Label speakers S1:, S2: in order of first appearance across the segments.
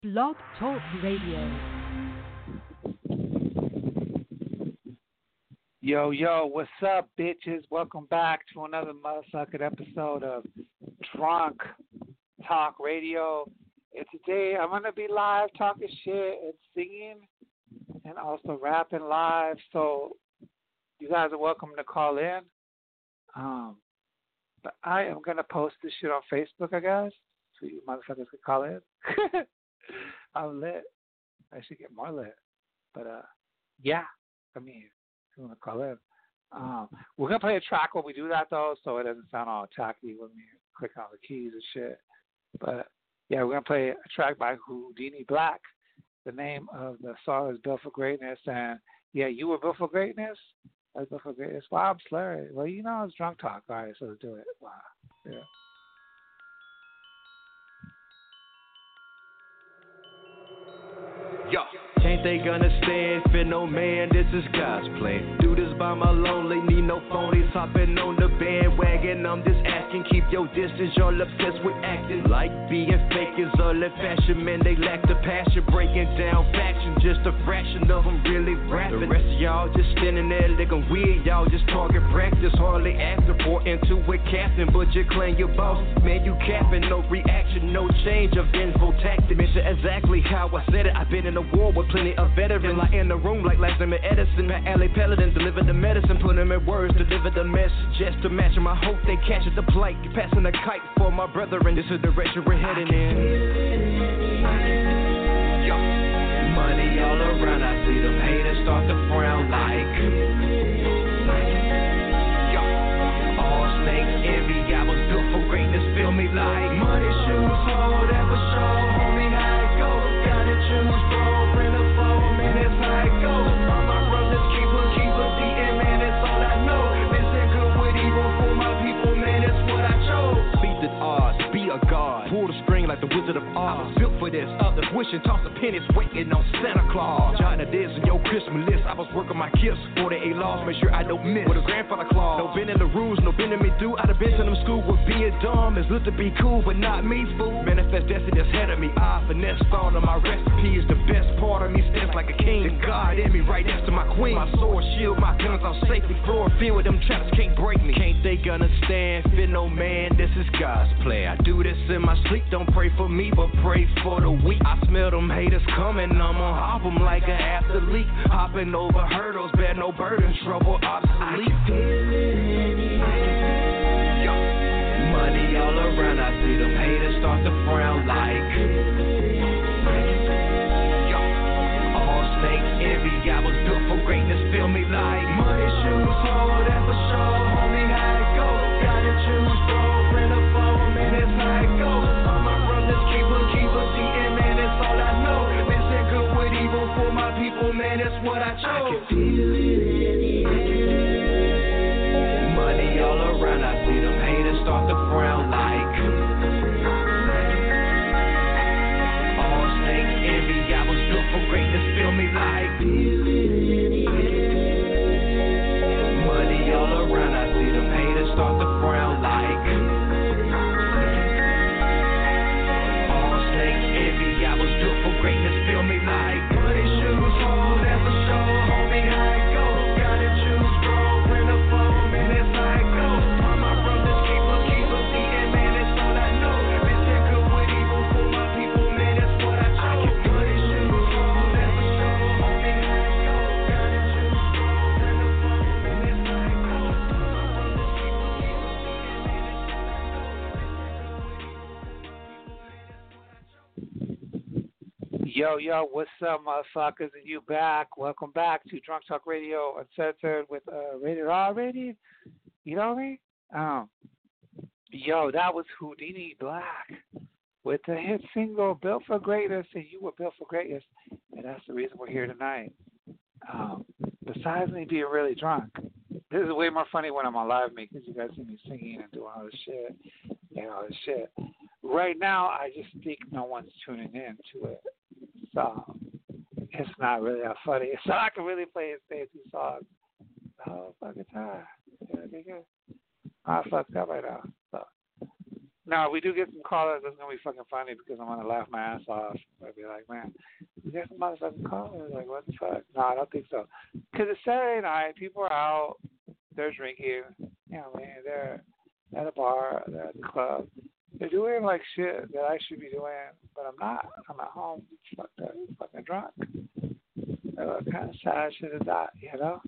S1: Blog Talk Radio.
S2: Yo, what's up, bitches? Welcome back to another motherfucking episode of Drunk Talk Radio. And today I'm going to be live talking shit and singing and also rapping live. So you guys are welcome to call in. But I am going to post this shit on Facebook, I guess, so you motherfuckers can call in. I'm lit. I should get more lit. But, yeah, I mean, if you want to call in. We're going to play a track when we do that, though, so it doesn't sound all tacky when we click on the keys and shit. But, yeah, we're going to play a track by Houdini Black. The name of the song is Built for Greatness. And, yeah, you were built for greatness? I was built for greatness. Wow, I'm slurring. Well, you know, it's drunk talk. All right, so let's do it. Wow. Yeah.
S3: Yo. Ain't they gonna stand for no man? This is God's plan. Do this by my lonely, need no phonies hopping on the bandwagon. I'm just asking, keep your distance. Y'all obsessed with acting like being fake is all in fashion. Man, they lack the passion, breaking down faction. Just a fraction of them really rapping. The rest of y'all just standing there looking weird. Y'all just talking practice, hardly acting for into it, captain. But you claim your boss, man, you capping. No reaction, no change of info tactics. Mention exactly how I said it. I've been in a war with plenty of veterans, like in the room, like last name Edison. Matt Alley Paladin delivered the medicine, put them in words, deliver the message. Just to match them, I hope they catch it. The plight, passing the kite for my brethren. This is the direction we're heading in. Yo. Money all around, I see them haters start to frown like. Yo. All snakes envy, I was built for greatness, feel me like. Money shoes, hold that for sure, homie, how it go. Gotta choose, bro. Like the Wizard of Oz, I was built for this. Others wishing, toss the pennies, waiting on Santa Claus. Jotting the days in your Christmas list. I was working my gifts for the A lost. Make sure I don't miss with a grandfather clause. No bending the rules, no bending me through. I'd have been to them school with being dumb. It's good to be cool, but not me, fool. Manifest destiny that's ahead of me. I finesse thought of my recipe is the best part of me. Stands like a king. The God in me, right next to my queen. My sword, shield, my guns, I'm safely floor filled with them traps can't break me. Can't they gonna stand? Fit no man. This is God's play. I do this in my sleep. Don't pray for me, but pray for the weak. I smell them haters coming, I'm on hop them like an athlete. Hopping over hurdles, bear no burden, trouble obsolete. Yo. Money all around, I see them haters start to frown like. Yo. All snakes envy, I was built for greatness, feel me like. Money shoes, hold that for sure, homie, how it go. Gotta choose, bro, bring a phone, man, it's how it go. Man, that's what I chose. I can feel it. Money all around, I see them haters start to frown like. All snakes envy, I was built for greatness, feel me like. Money all around, I see them haters start to frown like. All snakes envy, I was built for greatness, feel me like. Money shoes, hold that for sure, homie, how it go. Gotta choose, bro, bring a phone, man, that's how it go. All my brothers keep us eating, man, that's all I know. Missing good with evil for my people, man, that's what I chose. Money shoes, hold that for sure, homie, how it go. Gotta choose, bro, bring a phone, man, that's how it go. All my brothers keep us eating, man, that's all I know.
S2: Yo, what's up, motherfuckers? And you back. Welcome back to Drunk Talk Radio Uncensored with Rated R rated. You know me? Yo, that was Houdini Black with the hit single Built for Greatness, and you were built for greatness. And that's the reason we're here tonight. Besides me being really drunk, this is way more funny when I'm on live me because you guys see me singing and doing all this shit and all this shit. Right now, I just think no one's tuning in to it. So it's not really that funny. So I can really play his fancy songs the whole fucking time. Yeah, nigga. I fucked up right now. So No, we do get some callers. That's gonna be fucking funny because I'm gonna laugh my ass off. I'll be like, man, we got some motherfucking callers. Like, what the fuck? No, I don't think so. Because it's Saturday night. People are out. They're drinking. You know, man, they're at a bar. They're at the club. They're doing like shit that I should be doing, but I'm not. I'm at home, fucked up, fucking drunk. What kind of sad shit is that, you know?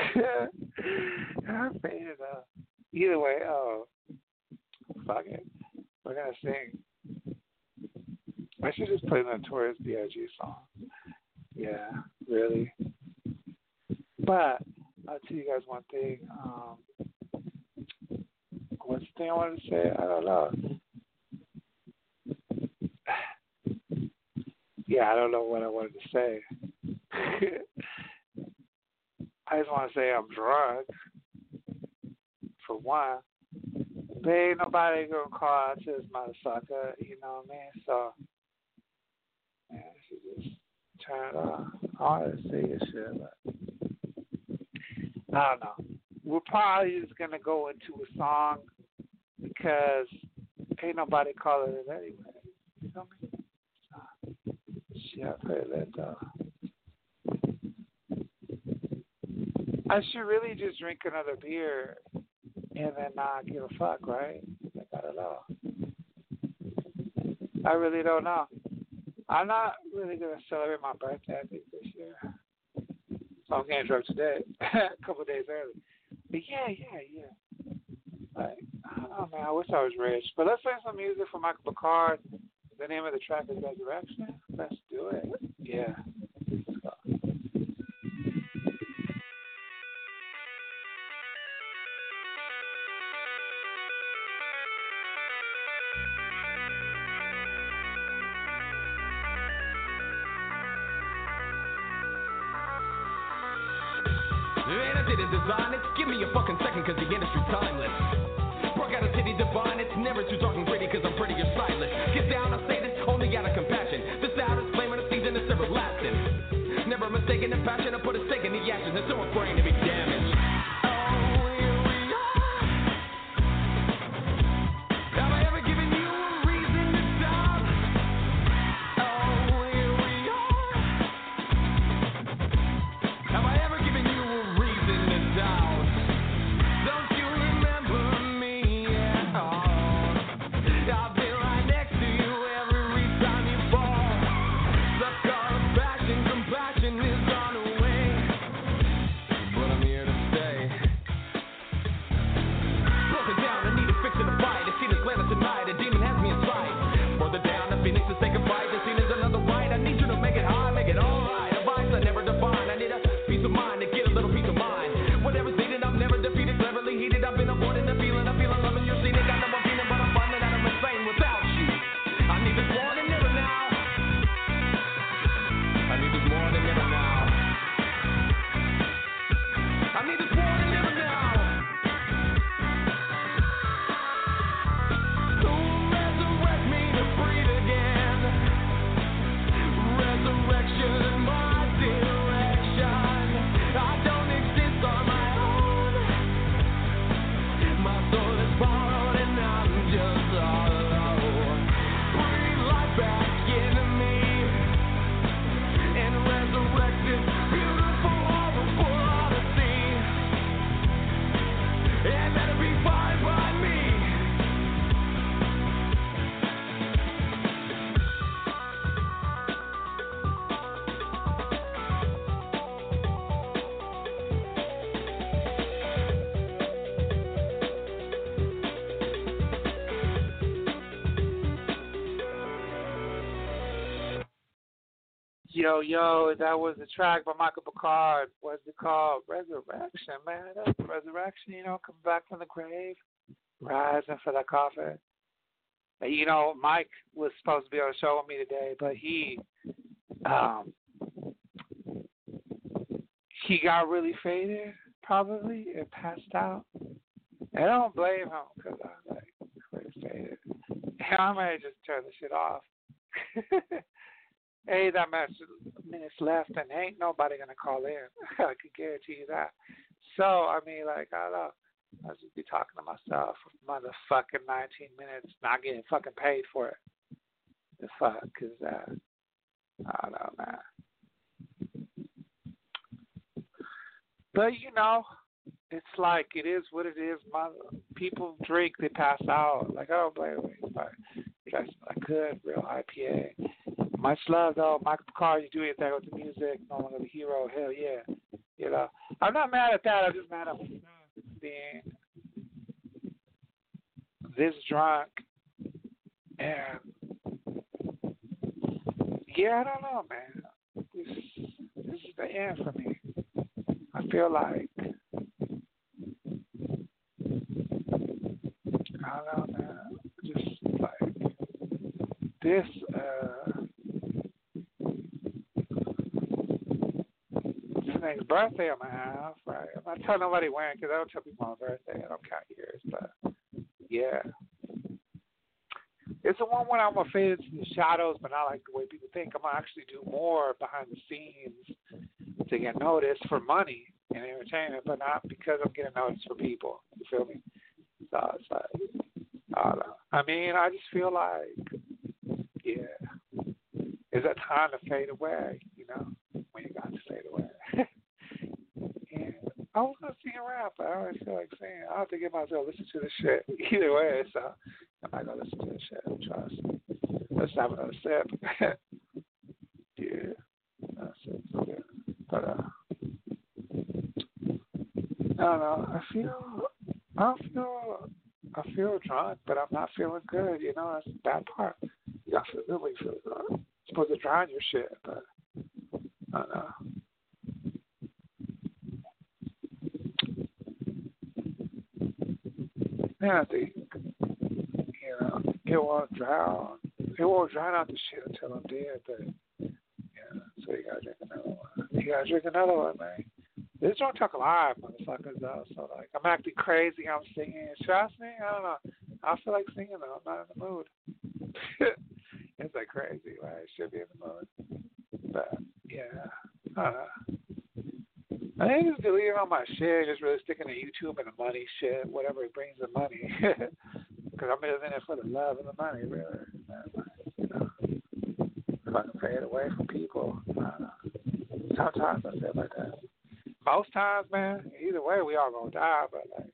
S2: I'm faded though. Either way, fuck it. We're gonna sing. I should just play the Notorious B.I.G. song. Yeah, really. But I'll tell you guys one thing. What's the thing I wanted to say? I don't know. Yeah, I don't know what I wanted to say. I just want to say I'm drunk, for one. But ain't nobody gonna call out to this motherfucker, you know what I mean? So, man, I should just turn it off. I want to say this shit, but I don't know. We're probably just gonna go into a song because ain't nobody calling it anyway. You know me? Shit, I play that though. I should really just drink another beer and then not give a fuck, right? Like, I don't know. I really don't know. I'm not really going to celebrate my birthday, I think, this year. So I'm getting drunk today, a couple of days early. But yeah. Like, I don't know, man. I wish I was rich. But let's play some music from Michael Picard. The name of the track is Resurrection. Let's do it. Yeah. Let's go.
S3: And I didn't design it. Give me a fucking second, cause the industry's timeless. Broke out a titty divine, it's never too dark and gritty, cause I'm pretty or stylish. Get down, I say this only out of compassion. The sound is flaming, the season is everlasting. Never mistaken in passion, I put a stake in the action. There's so much brain to be damaged.
S2: Yo, that was the track by Michael Picard. What's it called? Resurrection, man. That's the resurrection, come back from the grave, rising for that coffin. Mike was supposed to be on the show with me today, but he got really faded, probably, and passed out. And I don't blame him because I was really faded. And I might just turn the shit off. Ain't that much minutes left, and ain't nobody gonna call in. I can guarantee you that. So I don't know. I'll just be talking to myself for motherfucking 19 minutes, not getting fucking paid for it. The fuck is that? I don't know, man. But, you know, it's like it is what it is. People drink, they pass out. Like, oh, wait, dress like good, real IPA. Much love, though. Michael Picard, you do anything with the music. No longer the hero. Hell yeah. You know, I'm not mad at that. I'm just mad at being this drunk. And, yeah, I don't know, man. This is the end for me. I feel like, I don't know, man. Just like this, nigga's birthday I'm gonna have, right? I'm not telling nobody when, because I don't tell people my birthday. I don't count years, but yeah. It's the one when I'm gonna fade into the shadows, but not like the way people think. I'm gonna actually do more behind the scenes to get noticed for money and entertainment, but not because I'm getting noticed for people. You feel me? So it's like, I don't know. I mean, I just feel like, yeah, it's a time to fade away, you know, when you got to fade away. And I was going to sing a rap, but I don't really feel like singing. I have to get myself listen to the shit either way, so I'm not going to listen to the shit. Trust me. Let's have another sip. Yeah, that's it. Yeah. But, I don't know. I feel drunk, but I'm not feeling good. You know, that's the bad part. You got to feel good when you feel drunk. You're supposed to drown your shit, but I don't know. Yeah, I think, you know, it won't drown out the shit until I'm dead, but, yeah, so you got to drink another one. You got to drink another one, man. This don't talk live, motherfuckers, though. So, like, I'm acting crazy. I'm singing. Should I sing? I don't know. I feel like singing, though. I'm not in the mood. It's like crazy. Like, I should be in the mood. But, yeah. I don't know. I think just deleting all my shit, just really sticking to YouTube and the money shit, whatever it brings the money. Because I'm just in it for the love and the money, really. You know, if I can fade away from people, I don't know. Sometimes I feel like that. Most times, man, either way, we all gonna die, but like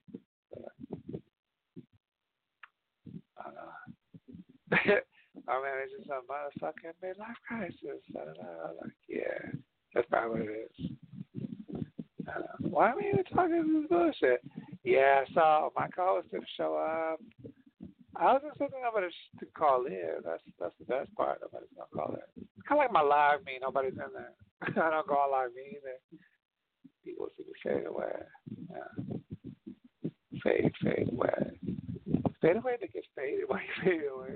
S2: I don't know. I mean, it's just a motherfucking midlife crisis. I don't know. Like, yeah, that's probably what it is. Why am I even talking this bullshit? Yeah, so my co-host didn't show up. I was expecting nobody to call in. That's the best part. Nobody's gonna call in. It's kind of like my live me. Nobody's in there. I don't go on live me either. People see me fade away. Yeah. Fade away. Fade away to get faded. Why you fade away,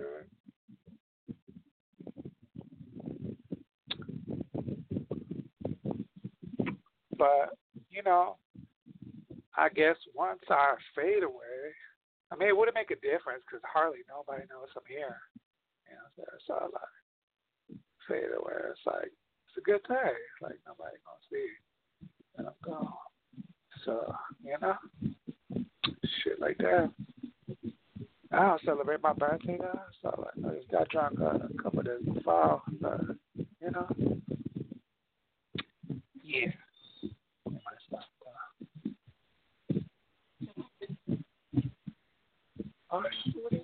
S2: right? But, you know, I guess once I fade away, I mean, it wouldn't make a difference because hardly nobody knows I'm here. You know, so I like fade away. It's like, it's a good thing. Like, nobody gonna see. And I'm gone. So, you know, shit like that. I don't celebrate my birthday now, so like, I just got drunk a couple of days before, but, you know, yeah. All right.